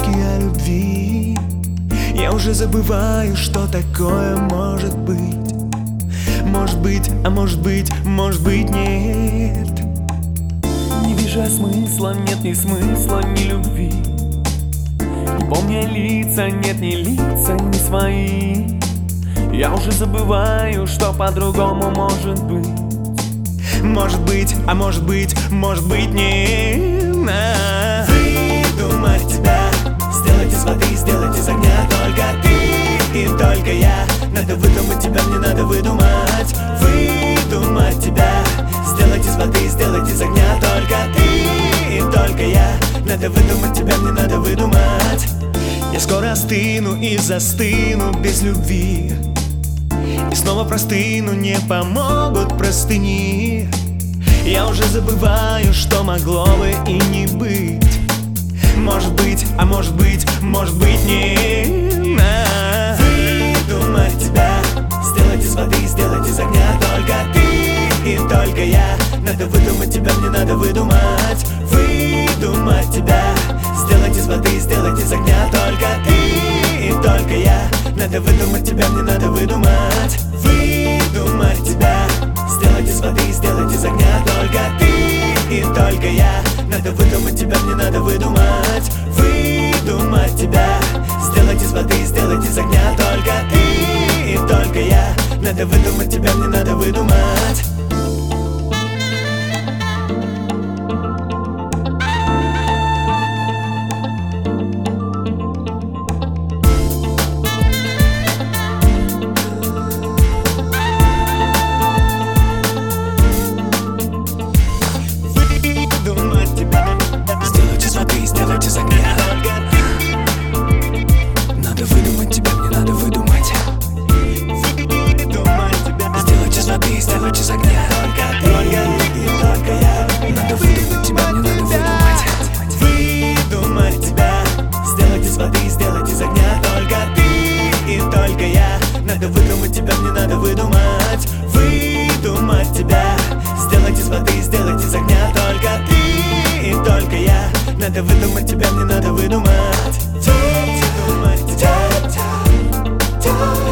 сказки о любви. Я уже забываю, что такое может быть. Может быть, а может быть, может быть нет. Не вижу смысла, нет ни смысла, ни любви. Не помню лица, нет ни лица, ни свои. Я уже забываю, что по-другому может быть. Может быть, а может быть, может быть нет. Выдумать тебя, сделать из воды, сделать из огня. Только ты и только я. Надо выдумать тебя, мне надо выдумать. Выдумать тебя, сделать из воды, сделать из огня. Только ты и только я. Надо выдумать тебя, мне надо выдумать. Я скоро остыну и застыну без любви. И снова простыну, не помогут простыни. Я уже забываю, что могло бы и не быть. Может быть, а может быть, может быть нет. Выдумать тебя, сделать из воды, сделать из огня. Только ты и только я. Надо выдумать тебя, мне надо выдумать. Выдумать тебя, сделать из воды, сделать из огня. Только ты и только я. Надо выдумать тебя, мне надо выдумать. Выдумать тебя, сделать из воды, сделать из огня. Только ты и только я. Надо выдумать тебя, мне надо выдумать. Выдумать тебя, сделать из воды, сделать из огня. Только ты и только я. Надо выдумать тебя, мне надо выдумать. Сделать из огня. Надо выдумать тебя, мне надо выдумать. Сделать из воды, сделать из огня. Только я. Надо выдумать тебя, мне надо выдумать. Выдумать тебя, сделать из воды, сделать из огня. Только ты и только я. Надо выдумать тебя, мне надо выдумать. Выдумать тебя, сделать из воды, сделать из огня. Только ты и только я. Надо выдумать тебя, мне надо выдумать.